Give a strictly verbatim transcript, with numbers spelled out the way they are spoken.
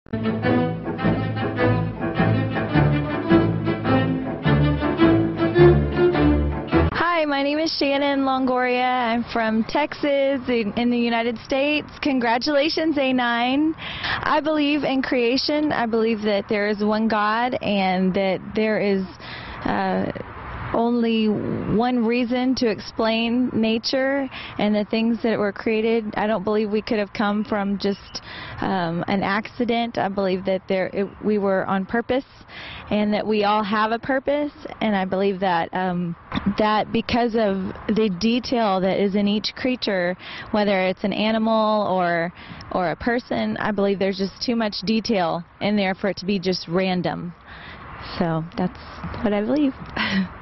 Hi, my name is Shannon Longoria. I'm from Texas in, in the United States. Congratulations, A nine. I believe in creation. I believe that there is one God and that there is uh, only one reason to explain nature and the things that were created. I don't believe we could have come from just um, an accident. I believe that there it, we were on purpose and that we all have a purpose, and I believe that um, that because of the detail that is in each creature, whether it's an animal or or a person, I believe there's just too much detail in there for it to be just random. So that's what I believe.